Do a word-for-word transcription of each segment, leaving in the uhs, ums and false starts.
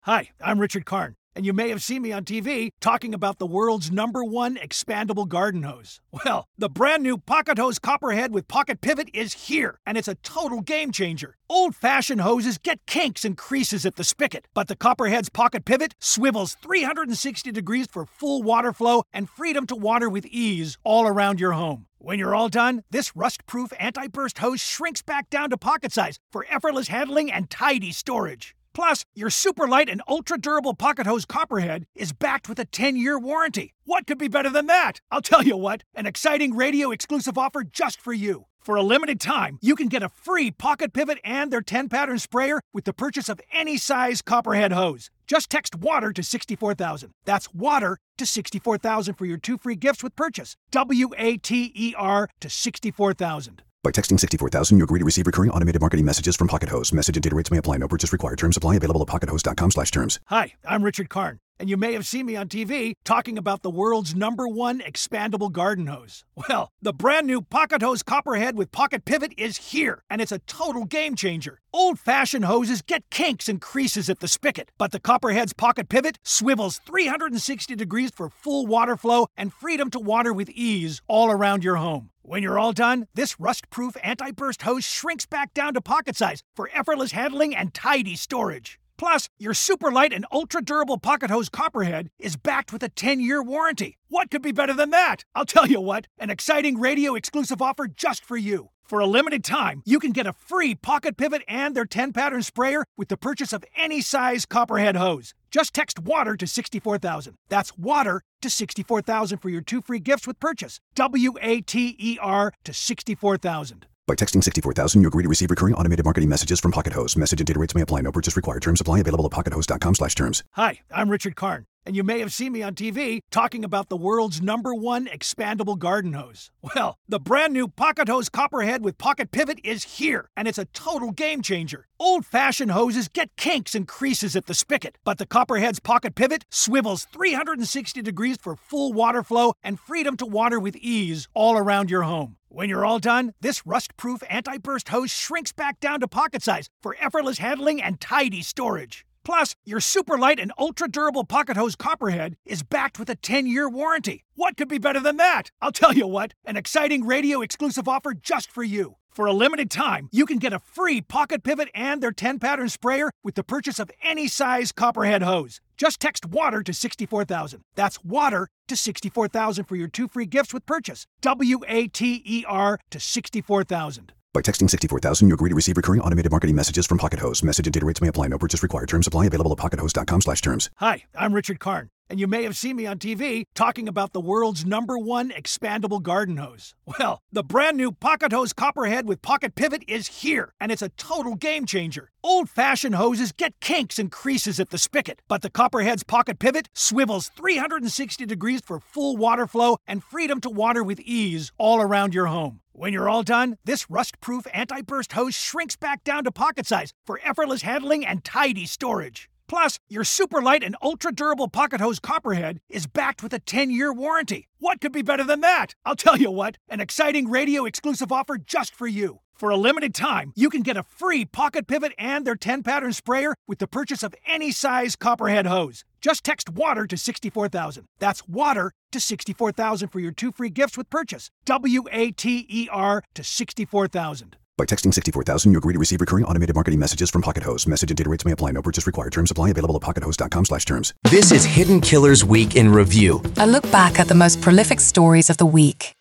Hi, I'm Richard Karn, and you may have seen me on T V talking about the world's number one expandable garden hose. Well, the brand new Pocket Hose Copperhead with Pocket Pivot is here, and it's a total game changer. Old-fashioned hoses get kinks and creases at the spigot, but the Copperhead's Pocket Pivot swivels three hundred sixty degrees for full water flow and freedom to water with ease all around your home. When you're all done, this rust-proof anti-burst hose shrinks back down to pocket size for effortless handling and tidy storage. Plus, your super light and ultra-durable Pocket Hose Copperhead is backed with a ten-year warranty. What could be better than that? I'll tell you what, an exciting radio-exclusive offer just for you. For a limited time, you can get a free Pocket Pivot and their ten-pattern sprayer with the purchase of any size Copperhead hose. Just text WATER to sixty-four thousand. That's WATER to sixty-four thousand for your two free gifts with purchase. W A T E R to sixty-four thousand. By texting sixty-four thousand, you agree to receive recurring automated marketing messages from Pocket Hose. Message and data rates may apply. No purchase required. Terms apply. Available at pockethose.com slash terms. Hi, I'm Richard Karn, and you may have seen me on T V talking about the world's number one expandable garden hose. Well, the brand new Pocket Hose Copperhead with Pocket Pivot is here, and it's a total game changer. Old-fashioned hoses get kinks and creases at the spigot, but the Copperhead's Pocket Pivot swivels three hundred sixty degrees for full water flow and freedom to water with ease all around your home. When you're all done, this rust-proof anti-burst hose shrinks back down to pocket size for effortless handling and tidy storage. Plus, your super light and ultra-durable Pocket Hose Copperhead is backed with a ten-year warranty. What could be better than that? I'll tell you what, an exciting radio-exclusive offer just for you. For a limited time, you can get a free Pocket Pivot and their ten-pattern sprayer with the purchase of any size Copperhead hose. Just text WATER to sixty-four thousand. That's WATER to sixty-four thousand for your two free gifts with purchase. W A T E R to sixty-four thousand. By texting sixty-four thousand, you agree to receive recurring automated marketing messages from Pocket Hose. Message and data rates may apply. No purchase required. Terms apply. Available at pockethose.com slash terms. Hi, I'm Richard Karn, and you may have seen me on T V talking about the world's number one expandable garden hose. Well, the brand new Pocket Hose Copperhead with Pocket Pivot is here, and it's a total game changer. Old-fashioned hoses get kinks and creases at the spigot, but the Copperhead's Pocket Pivot swivels three hundred sixty degrees for full water flow and freedom to water with ease all around your home. When you're all done, this rust-proof anti-burst hose shrinks back down to pocket size for effortless handling and tidy storage. Plus, your super light and ultra-durable Pocket Hose Copperhead is backed with a ten-year warranty. What could be better than that? I'll tell you what, an exciting radio-exclusive offer just for you. For a limited time, you can get a free Pocket Pivot and their ten-pattern sprayer with the purchase of any size Copperhead hose. Just text WATER to sixty-four thousand. That's WATER to sixty-four thousand for your two free gifts with purchase. W A T E R to sixty-four thousand. By texting sixty-four thousand, you agree to receive recurring automated marketing messages from Pocket Hose. Message and data rates may apply. No purchase required. Terms apply. Available at pockethose.com slash terms. Hi, I'm Richard Karn, and you may have seen me on T V talking about the world's number one expandable garden hose. Well, the brand new Pocket Hose Copperhead with Pocket Pivot is here, and it's a total game changer. Old-fashioned hoses get kinks and creases at the spigot, but the Copperhead's Pocket Pivot swivels three hundred sixty degrees for full water flow and freedom to water with ease all around your home. When you're all done, this rust-proof anti-burst hose shrinks back down to pocket size for effortless handling and tidy storage. Plus, your super light and ultra-durable Pocket Hose Copperhead is backed with a ten-year warranty. What could be better than that? I'll tell you what, an exciting radio-exclusive offer just for you. For a limited time, you can get a free Pocket Pivot and their ten-pattern sprayer with the purchase of any size Copperhead hose. Just text WATER to sixty-four thousand. That's WATER to sixty-four thousand for your two free gifts with purchase. W A T E R to sixty-four thousand. By texting sixty-four thousand, you agree to receive recurring automated marketing messages from Pocket Hose. Message and data rates may apply. No purchase required. Terms apply. Available at pockethose.com slash terms. This is Hidden Killers Week in Review. A look back at the most prolific stories of the week.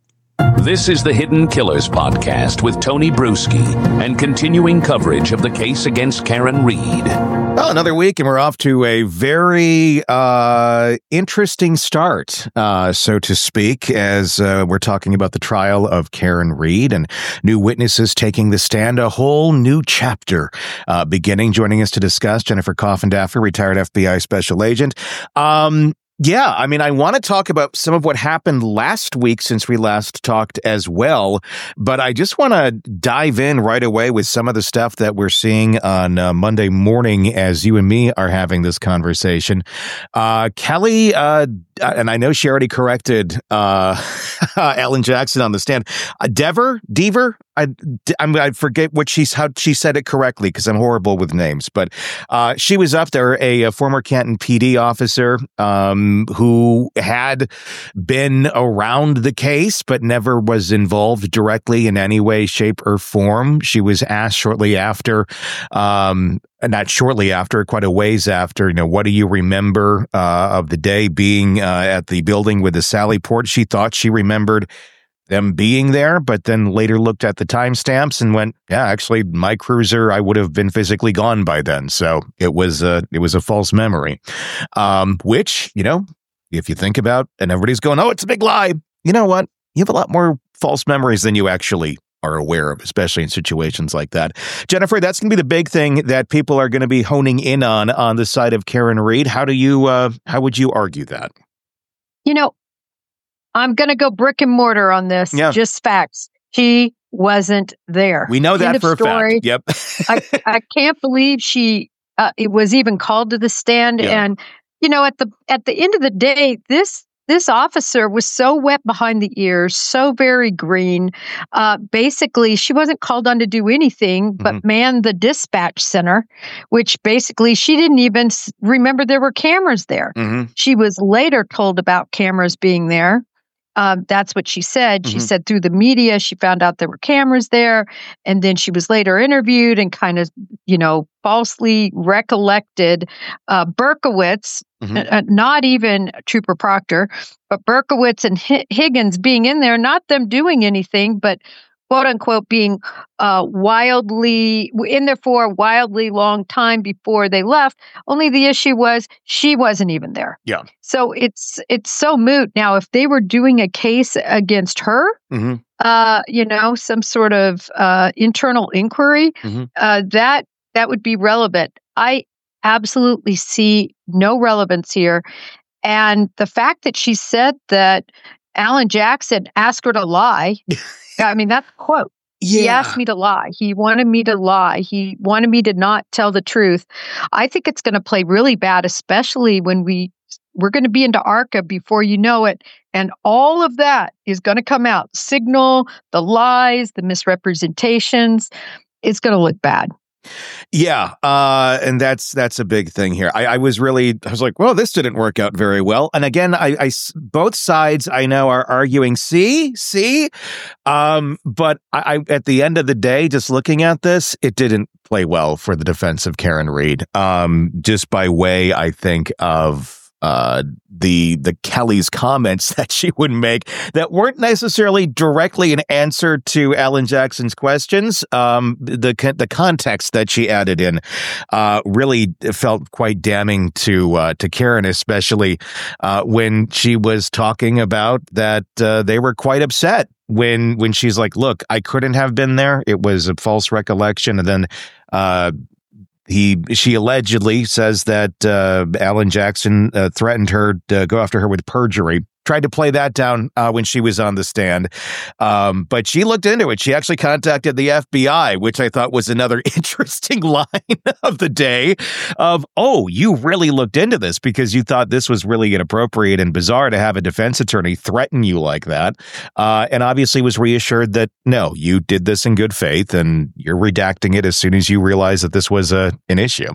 This is the Hidden Killers podcast with Tony Bruschi and continuing coverage of the case against Karen Read. Well, another week, and we're off to a very uh, interesting start, uh, so to speak, as uh, we're talking about the trial of Karen Read and new witnesses taking the stand, a whole new chapter uh, beginning. Joining us to discuss, Jennifer Coffindaffer, retired F B I special agent. Um, Yeah, I mean, I want to talk about some of what happened last week since we last talked as well, but I just want to dive in right away with some of the stuff that we're seeing on uh, Monday morning as you and me are having this conversation. Uh, Kelly, uh, and I know she already corrected uh, Ellen Jackson on the stand. Uh, Dever, Dever, I, I'm, I forget what she's how she said it correctly because I'm horrible with names, but uh, she was up there, a, a former Canton P D officer um, who had been around the case but never was involved directly in any way, shape, or form. She was asked shortly after, um, not shortly after, quite a ways after, you know, what do you remember uh, of the day being uh, at the building with the Sally Port? She thought she remembered them being there, but then later looked at the timestamps and went, yeah, actually, my cruiser, I would have been physically gone by then. So it was a, it was a false memory, um, which, you know, if you think about, and everybody's going, oh, it's a big lie. You know what? You have a lot more false memories than you actually are aware of, especially in situations like that. Jennifer, that's going to be the big thing that people are going to be honing in on on the side of Karen Read. How do you, uh, how would you argue that? You know, I'm going to go brick and mortar on this. Yeah. Just facts. She wasn't there. We know that End for of story. a fact. Yep. I, I can't believe she uh, it was even called to the stand. Yeah. And, you know, at the at the end of the day, this This officer was so wet behind the ears, so very green. Uh, basically, she wasn't called on to do anything but Mm-hmm. man the dispatch center, which basically she didn't even s- remember there were cameras there. Mm-hmm. She was later told about cameras being there. Um, that's what she said. She Mhm. said through the media, she found out there were cameras there. And then she was later interviewed and kind of, you know, falsely recollected uh, Berkowitz, Mhm. uh, not even Trooper Proctor, but Berkowitz and Hi- Higgins being in there, not them doing anything, but quote unquote being uh, wildly in there for a wildly long time before they left. Only the issue was she wasn't even there. Yeah. So it's it's so moot. Now, if they were doing a case against her, Mm-hmm. uh, you know, some sort of uh, internal inquiry, Mhm. uh, that that would be relevant. I absolutely see no relevance here. And the fact that she said that Alan Jackson asked her to lie, I mean, that's a quote. He asked me to lie. He wanted me to lie. He wanted me to not tell the truth. I think it's going to play really bad, especially when we we're going to be into ARCA before you know it, and all of that is going to come out. Signal, the lies, the misrepresentations. It's going to look bad. Yeah, uh, and that's that's a big thing here. I, I was really, I was like, well, this didn't work out very well. And again, I, I both sides I know are arguing, see, see, um, but I, I at the end of the day, just looking at this, it didn't play well for the defense of Karen Read. Um, just by way, I think of. Uh, the the Kelly's comments that she would make that weren't necessarily directly an answer to Alan Jackson's questions. Um, the the context that she added in uh, really felt quite damning to uh, to Karen, especially uh, when she was talking about that uh, they were quite upset when when she's like, "Look, I couldn't have been there. It was a false recollection," and then. Uh, He, she allegedly says that uh, Alan Jackson uh, threatened her to go after her with perjury. Tried to play that down uh, when she was on the stand. Um, but she looked into it. She actually contacted the F B I, which I thought was another interesting line of the day of, oh, you really looked into this because you thought this was really inappropriate and bizarre to have a defense attorney threaten you like that. Uh, and obviously was reassured that, no, you did this in good faith and you're redacting it as soon as you realize that this was a, an issue.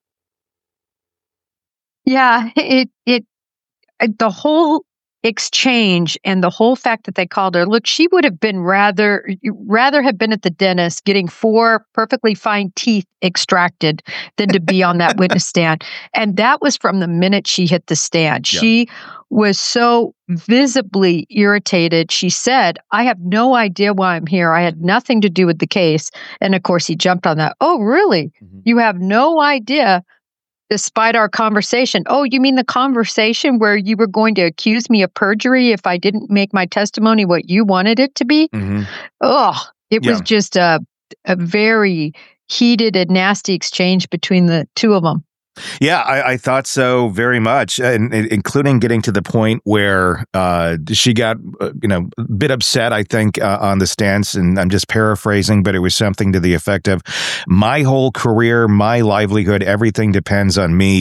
Yeah, it, it, the whole exchange and the whole fact that they called her, look, she would have been rather rather have been at the dentist getting four perfectly fine teeth extracted than to be on that witness stand. And that was from the minute she hit the stand. Yeah. She was so visibly irritated. She said, I have no idea why I'm here. I had nothing to do with the case. And of course, he jumped on that. Oh, really? Mhm. You have no idea? Despite our conversation. Oh, you mean the conversation where you were going to accuse me of perjury if I didn't make my testimony what you wanted it to be? Mm-hmm. Oh, it was Yeah. just a, a very heated and nasty exchange between the two of them. Yeah, I, I thought so very much, and, and including getting to the point where uh, she got, uh, you know, a bit upset, I think, uh, on the stance, and I'm just paraphrasing, but it was something to the effect of, my whole career, my livelihood, everything depends on me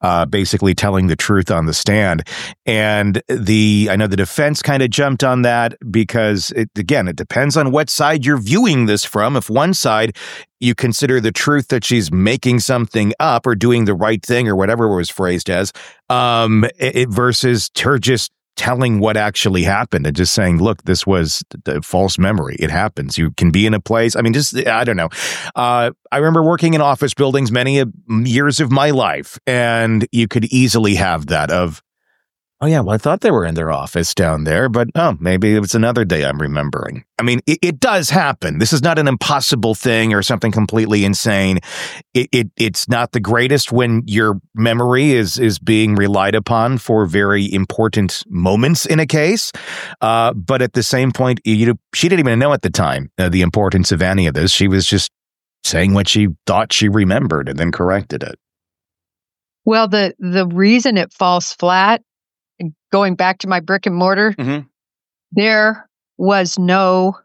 uh, basically telling the truth on the stand. And the I know the defense kind of jumped on that because, it, again, it depends on what side you're viewing this from. If one side, you consider the truth that she's making something up or doing the right thing or whatever it was phrased as, um, it, versus her just telling what actually happened and just saying, look, this was a false memory. It happens. You can be in a place. I mean, just, I don't know. Uh, I remember working in office buildings many years of my life, and you could easily have that of, oh, yeah, well, I thought they were in their office down there, but oh, maybe it was another day I'm remembering. I mean, it, it does happen. This is not an impossible thing or something completely insane. It, it it's not the greatest when your memory is is being relied upon for very important moments in a case. Uh, but at the same point, you, she didn't even know at the time uh, the importance of any of this. She was just saying what she thought she remembered and then corrected it. Well, the the reason it falls flat, going back to my brick and mortar, mm-hmm. there was no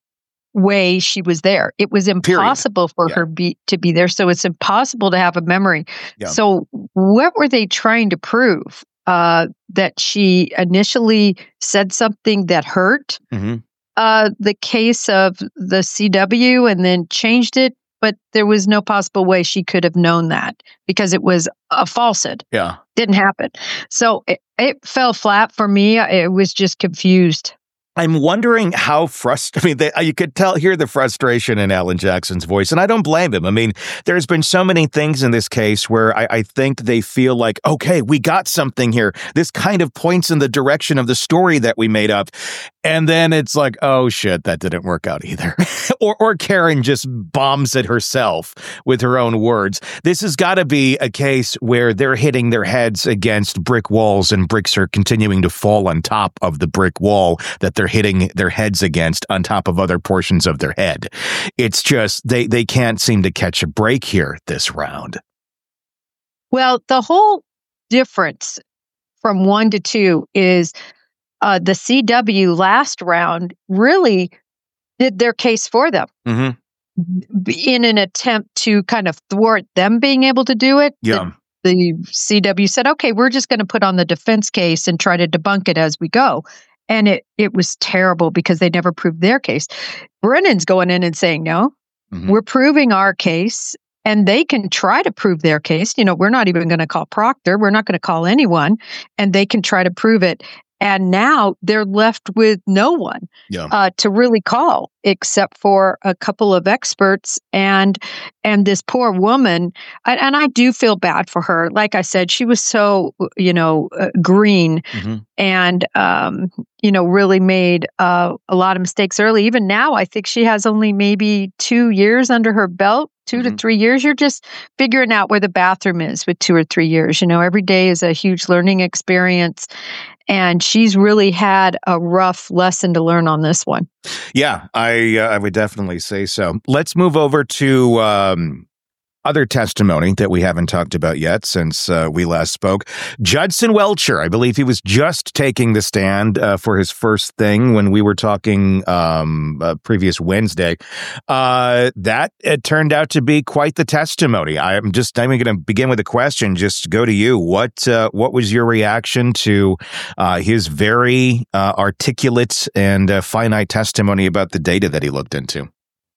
way she was there. It was impossible Period. for yeah. her be, to be there. So it's impossible to have a memory. Yeah. So what were they trying to prove? Uh, that she initially said something that hurt mm-hmm. uh, the case of the C W and then changed it. But there was no possible way she could have known that because it was a falsehood. Yeah. Didn't happen. So it, it fell flat for me. It was just confused. I'm wondering how frustrated, I mean, they, you could tell, hear the frustration in Alan Jackson's voice, and I don't blame him. I mean, there's been so many things in this case where I, I think they feel like, okay, we got something here. This kind of points in the direction of the story that we made up. And then it's like, oh shit, that didn't work out either. or or Karen just bombs it herself with her own words. This has got to be a case where they're hitting their heads against brick walls and bricks are continuing to fall on top of the brick wall that they're hitting their heads against on top of other portions of their head. It's just, they, they can't seem to catch a break here this round. Well, the whole difference from one to two is Uh, the C W last round really did their case for them mm-hmm. in an attempt to kind of thwart them being able to do it. Yeah. The, the C W said, okay, we're just going to put on the defense case and try to debunk it as we go. And it, it was terrible because they never proved their case. Brennan's going in and saying, no, mm-hmm. we're proving our case. And they can try to prove their case. You know, we're not even going to call Proctor. We're not going to call anyone. And they can try to prove it. And now they're left with no one yeah. uh, to really call, except for a couple of experts and and this poor woman. I, and I do feel bad for her. Like I said, she was so, you know, uh, green mm-hmm. and, um, you know, really made uh, a lot of mistakes early. Even now, I think she has only maybe two years under her belt. Two mm-hmm. to three years, you're just figuring out where the bathroom is with two or three years. You know, every day is a huge learning experience. And she's really had a rough lesson to learn on this one. Yeah, I uh, I would definitely say so. Let's move over to um, other testimony that we haven't talked about yet since uh, we last spoke. Judson Welcher, I believe he was just taking the stand uh, for his first thing when we were talking um, uh, previous Wednesday. Uh, that it turned out to be quite the testimony. I'm just I'm going to begin with a question. Just go to you. What uh, what was your reaction to uh, his very uh, articulate and uh, finite testimony about the data that he looked into?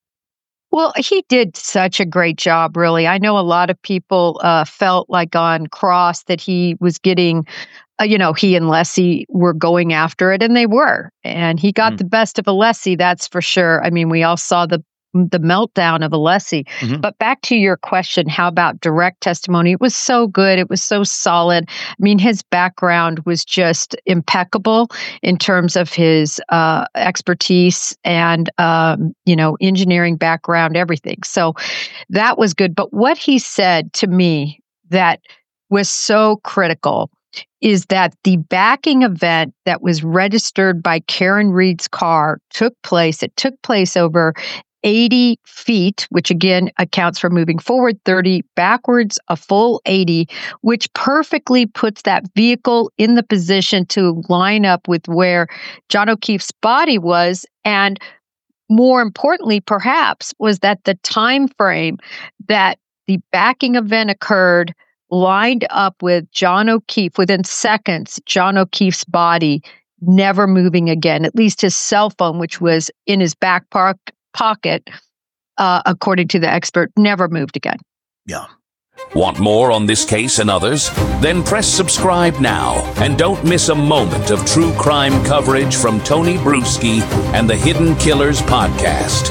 Well, he did such a great job, really. I know a lot of people uh, felt like on Cross that he was getting, uh, you know, he and Leslie were going after it, and they were. And he got mm. the best of Alessi, that's for sure. I mean, we all saw the the meltdown of Alessi. Mm-hmm. But back to your question, how about direct testimony? It was so good. It was so solid. I mean, his background was just impeccable in terms of his uh, expertise and, um, you know, engineering background, everything. So that was good. But what he said to me that was so critical is that the backing event that was registered by Karen Read's car took place. It took place over eighty feet, which again accounts for moving forward thirty, backwards a full eighty, which perfectly puts that vehicle in the position to line up with where John O'Keefe's body was. And more importantly, perhaps, was that the time frame that the backing event occurred lined up with John O'Keefe within seconds, John O'Keefe's body never moving again, at least his cell phone, which was in his back park pocket, uh, according to the expert, never moved again. Yeah. Want more on this case and others? Then press subscribe now and don't miss a moment of true crime coverage from Tony Bruschi and the Hidden Killers podcast.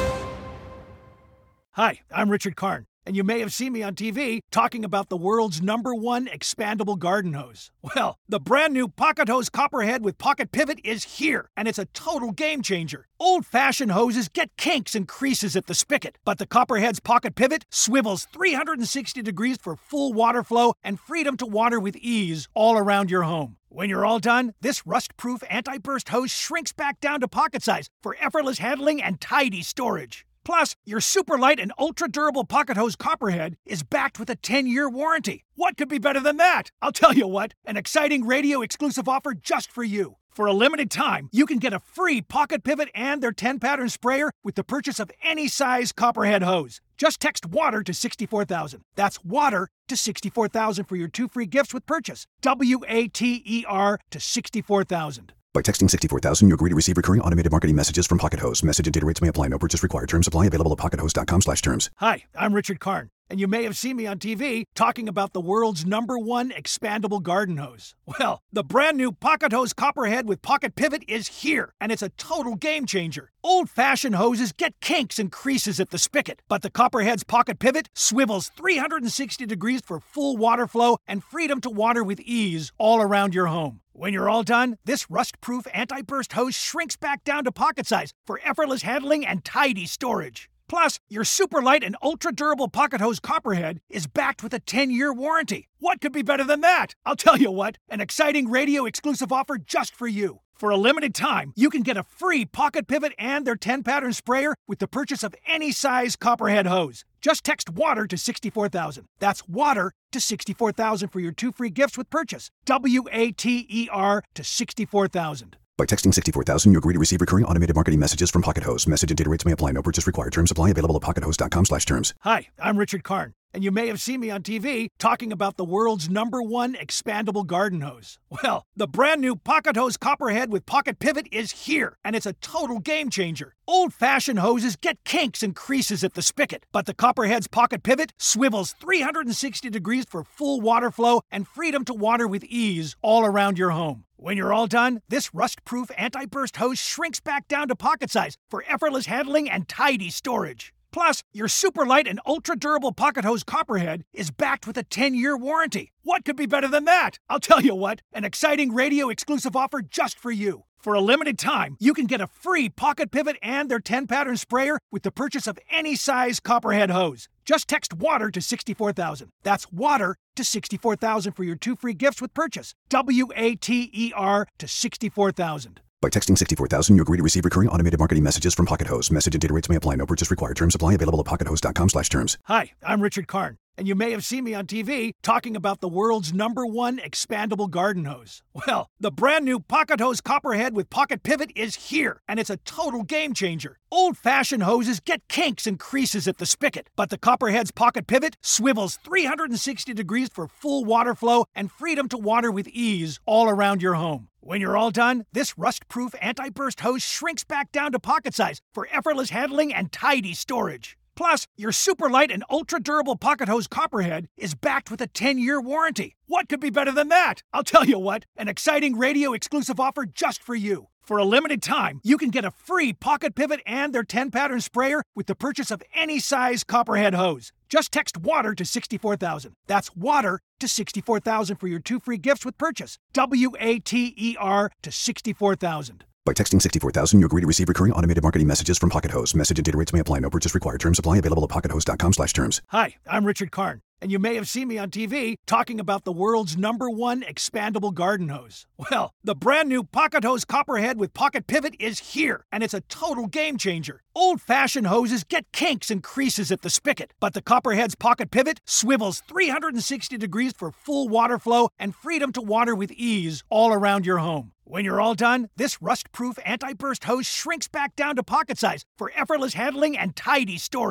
Hi, I'm Richard Karn, and you may have seen me on T V talking about the world's number one expandable garden hose. Well, the brand new Pocket Hose Copperhead with Pocket Pivot is here, and it's a total game changer. Old-fashioned hoses get kinks and creases at the spigot, but the Copperhead's Pocket Pivot swivels three hundred sixty degrees for full water flow and freedom to water with ease all around your home. When you're all done, this rust-proof anti-burst hose shrinks back down to pocket size for effortless handling and tidy storage. Plus, your super light and ultra durable Pocket Hose Copperhead is backed with a ten-year warranty. What could be better than that? I'll tell you what, an exciting radio exclusive offer just for you. For a limited time, you can get a free Pocket Pivot and their ten-pattern sprayer with the purchase of any size Copperhead hose. Just text WATER to sixty-four thousand. That's WATER to sixty-four thousand for your two free gifts with purchase. W A T E R to sixty-four thousand. By texting sixty-four thousand, you agree to receive recurring automated marketing messages from Pocket Hose. Message and data rates may apply. No purchase required. Terms apply. Available at pocket hose dot com slash terms. Hi, I'm Richard Karn, and you may have seen me on T V talking about the world's number one expandable garden hose. Well, the brand new Pocket Hose Copperhead with Pocket Pivot is here, and it's a total game changer. Old-fashioned hoses get kinks and creases at the spigot, but the Copperhead's Pocket Pivot swivels three hundred sixty degrees for full water flow and freedom to water with ease all around your home. When you're all done, this rust-proof anti-burst hose shrinks back down to pocket size for effortless handling and tidy storage. Plus, your super light and ultra durable Pocket Hose Copperhead is backed with a ten-year warranty. What could be better than that? I'll tell you what, an exciting radio exclusive offer just for you. For a limited time, you can get a free Pocket Pivot and their ten-pattern sprayer with the purchase of any size Copperhead hose. Just text WATER to sixty-four thousand. That's WATER to sixty-four thousand for your two free gifts with purchase. W A T E R to sixty-four thousand. By texting sixty-four thousand, you agree to receive recurring automated marketing messages from Pocket Hose. Message and data rates may apply. No purchase required. Terms apply. Available at pocket hose dot com slash terms. Hi, I'm Richard Karn, and you may have seen me on T V talking about the world's number one expandable garden hose. Well, the brand new Pocket Hose Copperhead with Pocket Pivot is here, and it's a total game changer. Old-fashioned hoses get kinks and creases at the spigot, but the Copperhead's Pocket Pivot swivels three hundred sixty degrees for full water flow and freedom to water with ease all around your home. When you're all done, this rust-proof anti-burst hose shrinks back down to pocket size for effortless handling and tidy storage. Plus, your super light and ultra durable Pocket Hose Copperhead is backed with a ten-year warranty. What could be better than that? I'll tell you what, an exciting radio exclusive offer just for you. For a limited time, you can get a free Pocket Pivot and their ten-pattern sprayer with the purchase of any size Copperhead hose. Just text WATER to sixty-four thousand. That's WATER to sixty-four thousand for your two free gifts with purchase. W A T E R to sixty-four thousand. By texting sixty-four thousand, you agree to receive recurring automated marketing messages from Pocket Hose. Message and data rates may apply. No purchase required. Terms apply. Available at pocket hose dot com slash terms. Hi, I'm Richard Karn, and you may have seen me on T V talking about the world's number one expandable garden hose. Well, the brand new Pocket Hose Copperhead with Pocket Pivot is here, and it's a total game changer. Old-fashioned hoses get kinks and creases at the spigot, but the Copperhead's Pocket Pivot swivels three hundred sixty degrees for full water flow and freedom to water with ease all around your home. When you're all done, this rust-proof anti-burst hose shrinks back down to pocket size for effortless handling and tidy storage. Plus, your super light and ultra durable Pocket Hose Copperhead is backed with a ten-year warranty. What could be better than that? I'll tell you what, an exciting radio exclusive offer just for you. For a limited time, you can get a free Pocket Pivot and their ten-pattern sprayer with the purchase of any size Copperhead hose. Just text WATER to sixty-four thousand. That's WATER to sixty-four thousand for your two free gifts with purchase. W A T E R to sixty-four thousand. By texting sixty-four thousand, you agree to receive recurring automated marketing messages from Pocket Hose. Message and data rates may apply. No purchase required. Terms apply. Available at pocket hose dot com slash terms. Hi, I'm Richard Karn, and you may have seen me on T V talking about the world's number one expandable garden hose. Well, the brand new Pocket Hose Copperhead with Pocket Pivot is here, and it's a total game changer. Old-fashioned hoses get kinks and creases at the spigot, but the Copperhead's Pocket Pivot swivels three hundred sixty degrees for full water flow and freedom to water with ease all around your home. When you're all done, this rust-proof anti-burst hose shrinks back down to pocket size for effortless handling and tidy storage.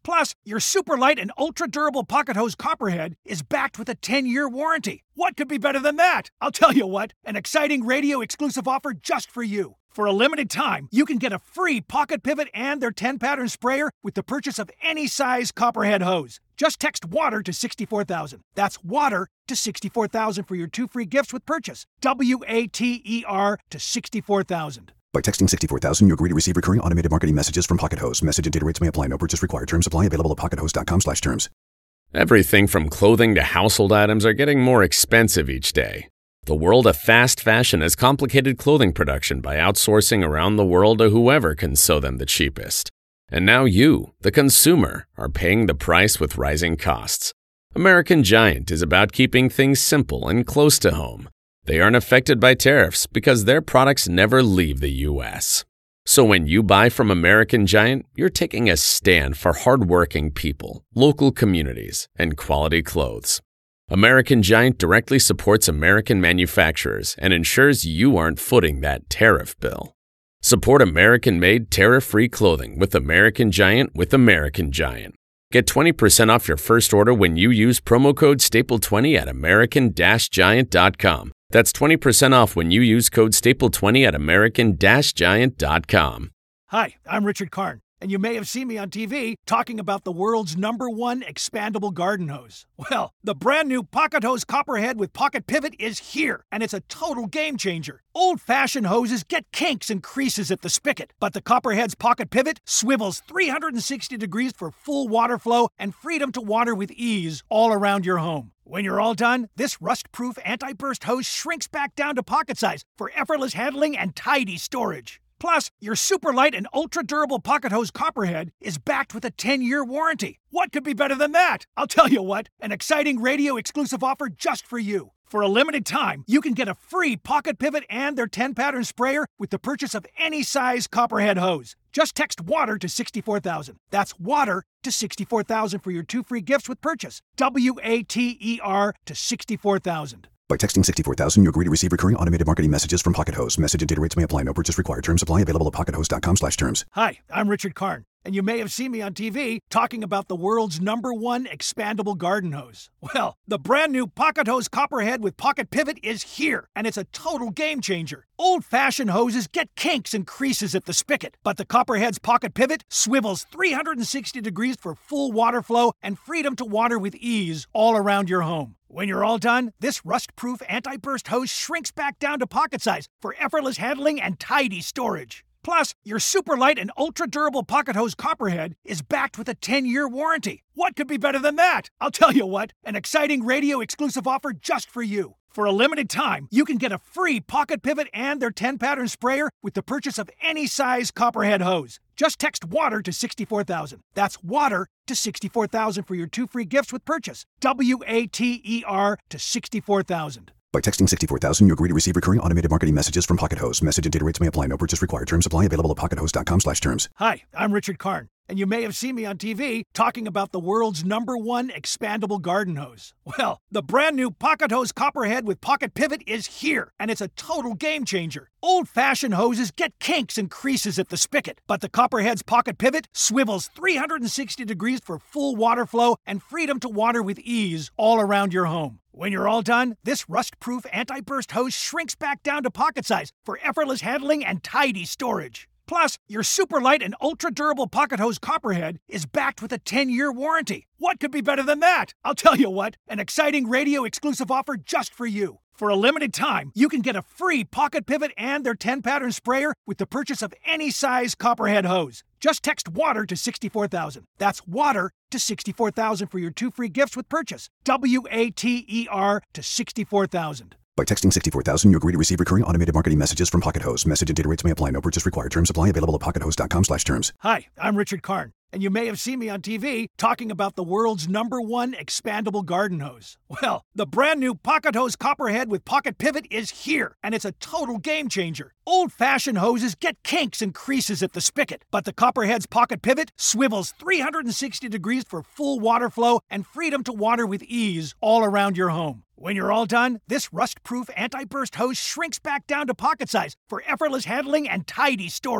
Plus, your super light and ultra durable pocket hose Copperhead is backed with a ten-year warranty. What could be better than that? I'll tell you what, an exciting radio exclusive offer just for you. For a limited time, you can get a free pocket pivot and their ten-pattern sprayer with the purchase of any size Copperhead hose. Just text WATER to sixty-four thousand. That's WATER to sixty-four thousand for your two free gifts with purchase. W A T E R to sixty-four thousand. By texting sixty-four thousand, you agree to receive recurring automated marketing messages from Pocket Hose. Message and data rates may apply. No purchase required. Terms apply. Available at pockethose.com slash terms. Everything from clothing to household items are getting more expensive each day. The world of fast fashion has complicated clothing production by outsourcing around the world to whoever can sew them the cheapest. And now you, the consumer, are paying the price with rising costs. American Giant is about keeping things simple and close to home. They aren't affected by tariffs because their products never leave the U S. So when you buy from American Giant, you're taking a stand for hardworking people, local communities, and quality clothes. American Giant directly supports American manufacturers and ensures you aren't footing that tariff bill. Support American-made, tariff-free clothing with American Giant with American Giant. Get twenty percent off your first order when you use promo code staple twenty at american giant dot com. That's twenty percent off when you use code staple twenty at american giant dot com. Hi, I'm Richard Karn, and you may have seen me on T V talking about the world's number one expandable garden hose. Well, the brand new Pocket Hose Copperhead with Pocket Pivot is here, and it's a total game changer. Old-fashioned hoses get kinks and creases at the spigot, but the Copperhead's Pocket Pivot swivels three hundred sixty degrees for full water flow and freedom to water with ease all around your home. When you're all done, this rust-proof anti-burst hose shrinks back down to pocket size for effortless handling and tidy storage. Plus, your super light and ultra-durable pocket hose Copperhead is backed with a ten-year warranty. What could be better than that? I'll tell you what, an exciting radio exclusive offer just for you. For a limited time, you can get a free pocket pivot and their ten-pattern sprayer with the purchase of any size Copperhead hose. Just text WATER to sixty-four thousand. That's WATER to sixty-four thousand for your two free gifts with purchase. W A T E R to sixty-four thousand. By texting sixty-four thousand, you agree to receive recurring automated marketing messages from Pocket Hose. Message and data rates may apply. No purchase required. Terms apply. Available at pockethose.com slash terms. Hi, I'm Richard Karn, and you may have seen me on T V talking about the world's number one expandable garden hose. Well, the brand new Pocket Hose Copperhead with Pocket Pivot is here, and it's a total game changer. Old-fashioned hoses get kinks and creases at the spigot, but the Copperhead's Pocket Pivot swivels three hundred sixty degrees for full water flow and freedom to water with ease all around your home. When you're all done, this rust-proof anti-burst hose shrinks back down to pocket size for effortless handling and tidy storage. Plus, your super light and ultra-durable pocket hose Copperhead is backed with a ten-year warranty. What could be better than that? I'll tell you what, an exciting radio exclusive offer just for you. For a limited time, you can get a free pocket pivot and their ten-pattern sprayer with the purchase of any size Copperhead hose. Just text WATER to sixty-four thousand. That's WATER to sixty-four thousand for your two free gifts with purchase. W A T E R to sixty-four thousand. By texting sixty-four thousand, you agree to receive recurring automated marketing messages from Pocket Hose. Message and data rates may apply. No purchase required. Terms apply. Available at pockethose.com slash terms. Hi, I'm Richard Karn, and you may have seen me on T V talking about the world's number one expandable garden hose. Well, the brand new Pocket Hose Copperhead with Pocket Pivot is here, and it's a total game changer. Old-fashioned hoses get kinks and creases at the spigot, but the Copperhead's Pocket Pivot swivels three hundred sixty degrees for full water flow and freedom to water with ease all around your home. When you're all done, this rust-proof anti-burst hose shrinks back down to pocket size for effortless handling and tidy storage. Plus, your super light and ultra-durable pocket hose Copperhead is backed with a ten-year warranty. What could be better than that? I'll tell you what, an exciting radio exclusive offer just for you. For a limited time, you can get a free pocket pivot and their ten-pattern sprayer with the purchase of any size Copperhead hose. Just text WATER to sixty-four thousand. That's WATER to sixty-four thousand for your two free gifts with purchase. W A T E R to sixty-four thousand. By texting sixty-four thousand, you agree to receive recurring automated marketing messages from Pocket Hose. Message and data rates may apply. No purchase required. Terms apply. Available at pockethose.com slash terms. Hi, I'm Richard Karn, and you may have seen me on T V talking about the world's number one expandable garden hose. Well, the brand new Pocket Hose Copperhead with Pocket Pivot is here, and it's a total game changer. Old-fashioned hoses get kinks and creases at the spigot, but the Copperhead's Pocket Pivot swivels three hundred sixty degrees for full water flow and freedom to water with ease all around your home. When you're all done, this rust-proof anti-burst hose shrinks back down to pocket size for effortless handling and tidy storage.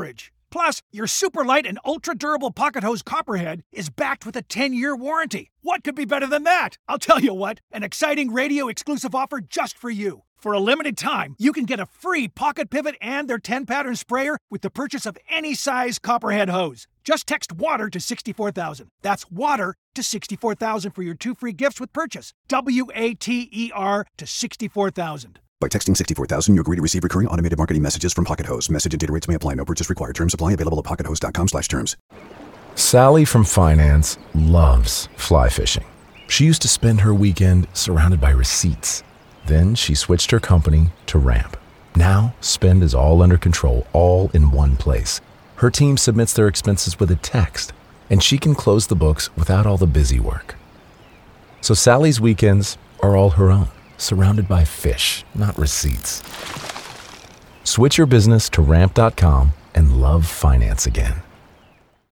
Plus, your super light and ultra durable pocket hose Copperhead is backed with a ten-year warranty. What could be better than that? I'll tell you what, an exciting radio exclusive offer just for you. For a limited time, you can get a free Pocket Pivot and their ten-pattern sprayer with the purchase of any size Copperhead hose. Just text WATER to sixty-four thousand. That's WATER to sixty-four thousand for your two free gifts with purchase. W A T E R to sixty-four thousand. By texting sixty-four thousand, you agree to receive recurring automated marketing messages from Pocket Hose. Message and data rates may apply. No purchase required. Terms apply. Available at pockethose.com slash terms. Sally from finance loves fly fishing. She used to spend her weekend surrounded by receipts. Then she switched her company to Ramp. Now, spend is all under control, all in one place. Her team submits their expenses with a text, and she can close the books without all the busy work. So Sally's weekends are all her own, surrounded by fish, not receipts. Switch your business to ramp dot com and love finance again.